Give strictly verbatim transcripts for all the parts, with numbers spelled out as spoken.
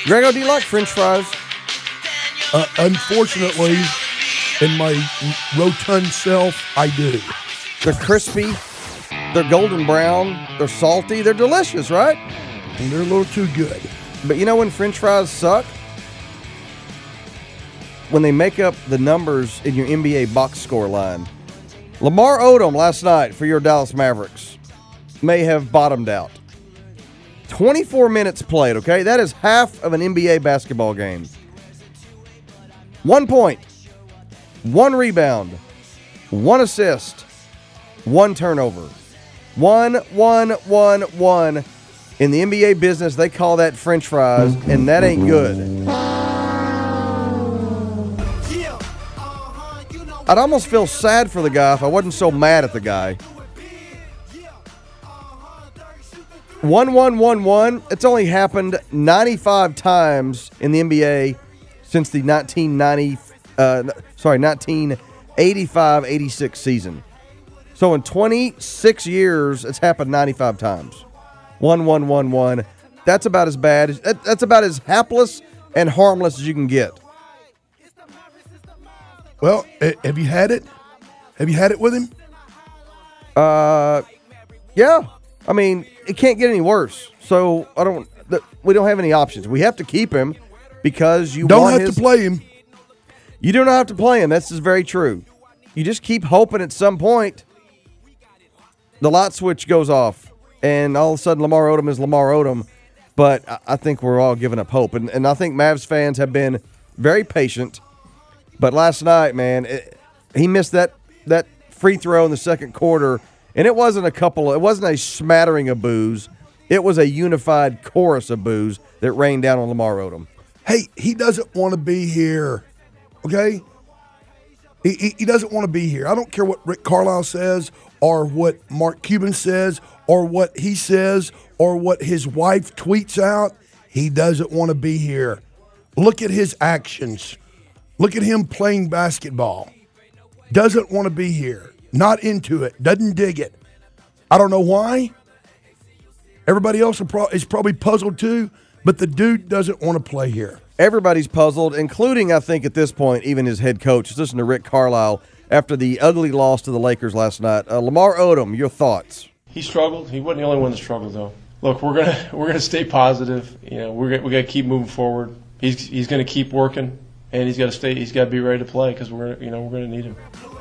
Grego, do you like French fries? Uh, unfortunately, in my rotund self, I do. They're crispy. They're golden brown. They're salty. They're delicious, right? And they're a little too good. But you know when French fries suck? When they make up the numbers in your N B A box score line. Lamar Odom last night for your Dallas Mavericks may have bottomed out. twenty-four minutes played, okay? That is half of an N B A basketball game. One point, one rebound, one assist, one turnover. One, one, one, one. In the N B A business, they call that French fries, and that ain't good. I'd almost feel sad for the guy if I wasn't so mad at the guy. One, one, one, one. It's only happened ninety-five times in the N B A since the nineteen ninety, uh, sorry, nineteen eighty-five eighty-six season. So in twenty-six years, it's happened ninety-five times. One, one, one, one. That's about as bad. As, that's about as hapless and harmless as you can get. Well, have you had it? Have you had it with him? Uh, yeah. I mean, it can't get any worse. So I don't. We don't have any options. We have to keep him because you don't want have his, to play him. You do not have to play him. That's just very true. You just keep hoping at some point the light switch goes off, and all of a sudden Lamar Odom is Lamar Odom. But I, I think we're all giving up hope, and and I think Mavs fans have been very patient. But last night, man, it, he missed that that free throw in the second quarter, and it wasn't a couple. Of, it wasn't a smattering of boos. It was a unified chorus of boos that rained down on Lamar Odom. Hey, he doesn't want to be here. Okay, he, he he doesn't want to be here. I don't care what Rick Carlisle says, or what Mark Cuban says, or what he says, or what his wife tweets out. He doesn't want to be here. Look at his actions. Look at him playing basketball. Doesn't want to be here. Not into it. Doesn't dig it. I don't know why. Everybody else is probably puzzled too, but the dude doesn't want to play here. Everybody's puzzled, including, I think, at this point, even his head coach. Listen to Rick Carlisle after the ugly loss to the Lakers last night. Uh, Lamar Odom, your thoughts? He struggled. He wasn't the only one that struggled, though. Look, we're gonna we're gonna stay positive. You know, we're we got to keep moving forward. He's he's gonna keep working. And he's got to stay. He's got to be ready to play because we're, you know, we're going to need him.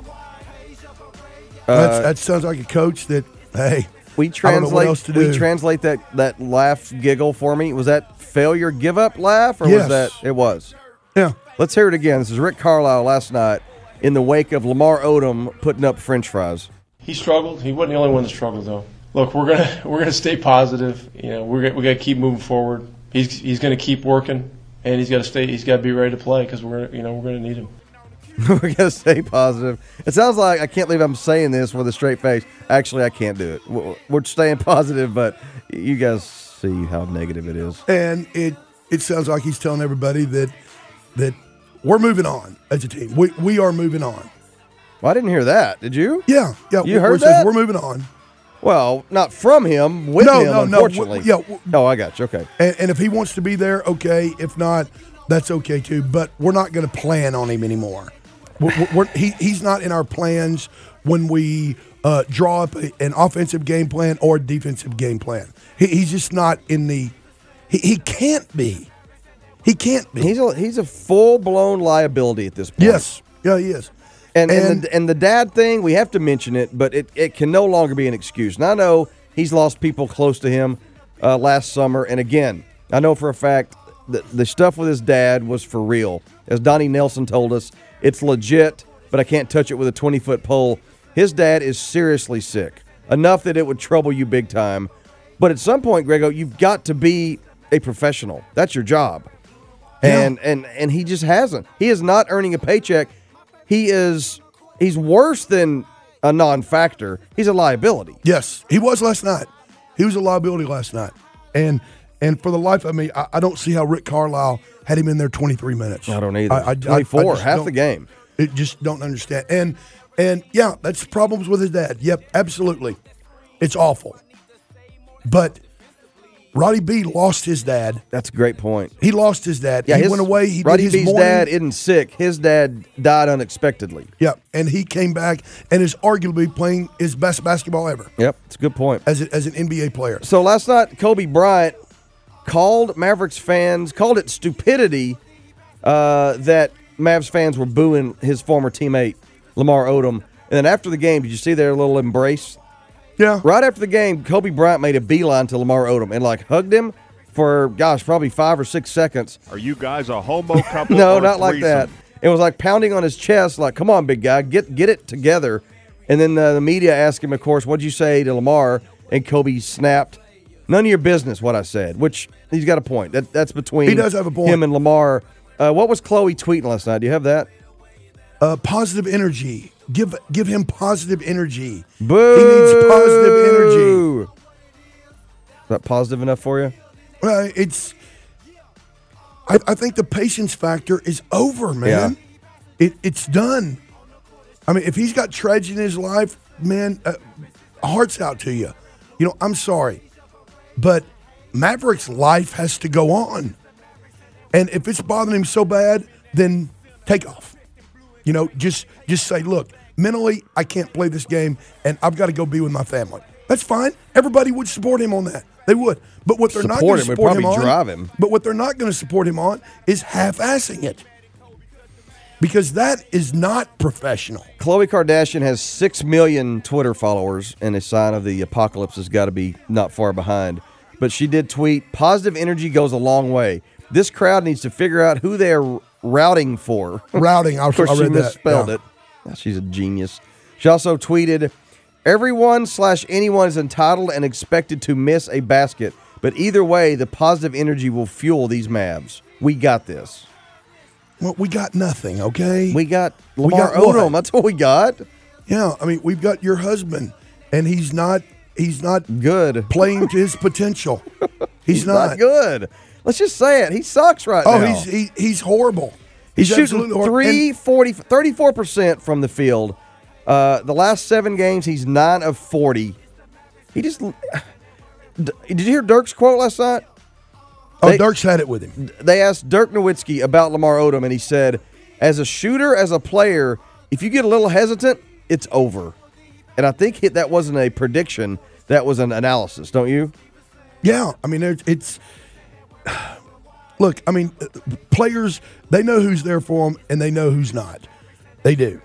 Uh, that sounds like a coach that, hey, we translate. I don't know what else to do. We translate that that laugh giggle for me. Was that failure give up laugh or yes. was that it was? Yeah. Let's hear it again. This is Rick Carlisle last night in the wake of Lamar Odom putting up French fries. He struggled. He wasn't the only one that struggled though. Look, we're gonna we're gonna stay positive. You know, we're we got to keep moving forward. He's he's going to keep working. And he's got to stay. He's got to be ready to play because we're, you know, we're going to need him. We're going to stay positive. It sounds like I can't believe I'm saying this with a straight face. Actually, I can't do it. We're staying positive, but you guys see how negative it is. And it it sounds like he's telling everybody that that we're moving on as a team. We we are moving on. Well, I didn't hear that. Did you? Yeah, yeah. You heard says that? We're moving on. Well, not from him, with no, him, no, unfortunately. No, w- yeah. Oh, I got you. Okay. And, and if he wants to be there, okay. If not, that's okay too. But we're not going to plan on him anymore. We're, we're, he, he's not in our plans when we uh, draw up a, an offensive game plan or a defensive game plan. He, he's just not in the he, – he can't be. He can't be. He's a, he's a full-blown liability at this point. Yes. Yeah, he is. And and, And- the, and the dad thing, we have to mention it, but it, it can no longer be an excuse. And I know he's lost people close to him uh, last summer. And again, I know for a fact that the stuff with his dad was for real. As Donnie Nelson told us, it's legit, but I can't touch it with a twenty-foot pole. His dad is seriously sick, enough that it would trouble you big time. But at some point, Grego, you've got to be a professional. That's your job. Yeah. And, and, and he just hasn't. He is not earning a paycheck. He is he's worse than a non-factor. He's a liability. Yes, he was last night. He was a liability last night. And and for the life of me, I, I don't see how Rick Carlisle had him in there twenty-three minutes. I don't either. I, I, twenty-four, I, I half don't- the game. It just don't understand. And and yeah, that's problems with his dad. Yep, absolutely. It's awful. But Roddy B lost his dad. That's a great point. He lost his dad. Yeah, he his, went away. He Roddy did his B's morning. dad isn't sick. His dad died unexpectedly. Yeah, and he came back and is arguably playing his best basketball ever Yep, it's a good point. as a, as an N B A player. So last night, Kobe Bryant called Mavericks fans, called it stupidity uh, that Mavs fans were booing his former teammate, Lamar Odom. And then after the game, did you see their little embrace? Yeah, Right after the game, Kobe Bryant made a beeline to Lamar Odom and, like, hugged him for, gosh, probably five or six seconds. Are you guys a homo couple? No, or a not like threesome? that. It was like pounding on his chest, like, come on, big guy, get get it together. And then uh, the media asked him, of course, what'd you say to Lamar? And Kobe snapped, none of your business what I said, which he's got a point. That That's between He does have a point. him and Lamar. Uh, what was Chloe tweeting last night? Do you have that? uh, positive energy. Give give him positive energy. Boo! He needs positive energy. Is that positive enough for you? Well, it's. I, I think the patience factor is over, man. It, it's done. I mean, if he's got tragedy in his life, man, uh, heart's out to you. You know, I'm sorry, but Maverick's life has to go on, and if it's bothering him so bad, then take off. You know, just just say, look, mentally, I can't play this game, and I've got to go be with my family. That's fine. Everybody would support him on that. They would. But what they're not Support going to him would support him probably on, drive him. but what they're not going to support him on is half-assing it, because that is not professional. Khloe Kardashian has six million Twitter followers, and a sign of the apocalypse has got to be not far behind. But she did tweet, positive energy goes a long way. This crowd needs to figure out who they are routing for. Routing, I, Of course, I she read that. misspelled Yeah. it. Yeah, she's a genius. She also tweeted, everyone slash anyone is entitled and expected to miss a basket. But either way, the positive energy will fuel these Mavs. We got this. Well, we got nothing, okay? We got Lamar got what? Odom. That's what we got. yeah, I mean, we've got your husband, and he's not he's not Good. playing to his potential. He's, He's not. not. good. Let's just say it. He sucks right Oh, now. he's he, he's horrible. He's, shooting absolutely horrible. three forty, thirty-four percent from the field. Uh, the last seven games, he's nine of forty. He just. Did you hear Dirk's quote last night? Oh, They- Dirk's had it with him. They asked Dirk Nowitzki about Lamar Odom, and he said, as a shooter, as a player, if you get a little hesitant, it's over. And I think that wasn't a prediction. That was an analysis, don't you? Yeah, I mean, it's, it's look. I mean, uh, players, they know who's there for them, and they know who's not. They do.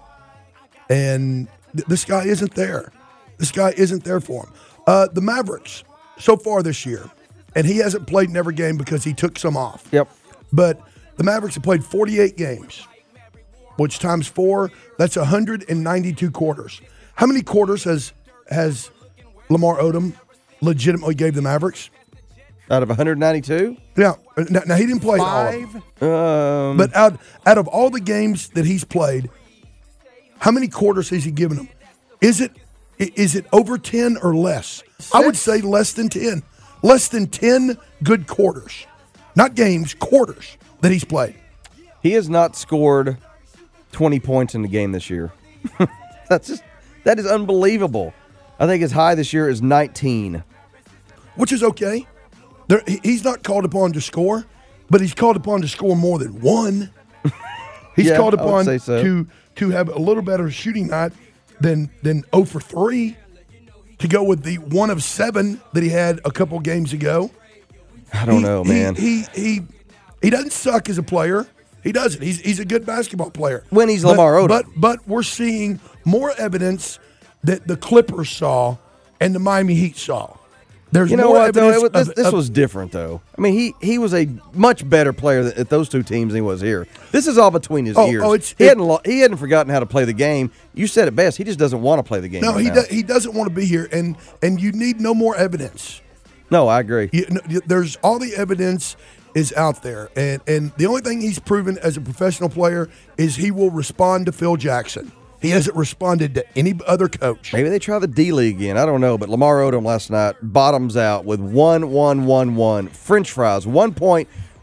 And th- this guy isn't there. This guy isn't there for him. Uh, the Mavericks so far this year, and he hasn't played in every game because he took some off. Yep. But the Mavericks have played forty-eight games, which times four, that's one hundred ninety-two quarters. How many quarters has has Lamar Odom legitimately gave the Mavericks? Out of one hundred ninety-two? Yeah. Now, now he didn't play all of them. Um, But out out of all the games that he's played, how many quarters has he given them? Is it i- is it over ten or less? I would say less than ten. Less than ten good quarters. Not games, quarters that he's played. he has not scored twenty points in the game this year. That's just that is unbelievable. I think his high this year is nineteen. Which is okay. There, he- he's not called upon to score, but he's called upon to score more than one. He's Yeah, called I would upon say so. to to have a little better shooting night than than zero for three, to go with the one of seven that he had a couple games ago. I don't He- know, he- man. He, he he doesn't suck as a player. He doesn't. He's he's a good basketball player. When he's But- Lamar Odom. But but we're seeing more evidence that the Clippers saw and the Miami Heat saw. There's You know more what, though? evidence It was- this of- this of- was different, though. I mean, he he was a much better player th- at those two teams than he was here. This is all between his Oh, ears. oh, it's- he, it- hadn't lo- he hadn't forgotten how to play the game. You said it best. He just doesn't want to play the game. No, right he now. do, he doesn't want to be here, and and you need no more evidence. No, I agree. You, no, you- there's all the evidence is out there, and and the only thing he's proven as a professional player is he will respond to Phil Jackson. He hasn't responded to any other coach. Maybe they try the D League again. I don't know. But Lamar Odom last night bottoms out with one, one, one, one. French fries, one point,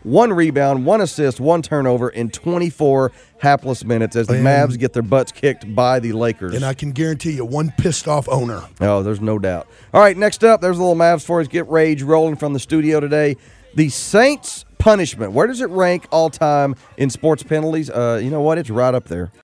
one rebound, one assist, one turnover in twenty-four hapless minutes as the And- Mavs get their butts kicked by the Lakers. And I can guarantee you, one pissed off owner. Oh, there's no doubt. All right, next up, there's a little Mavs for us. Get rage rolling from the studio today. The Saints punishment. Where does it rank all time in sports penalties? Uh, you know what? It's right up there.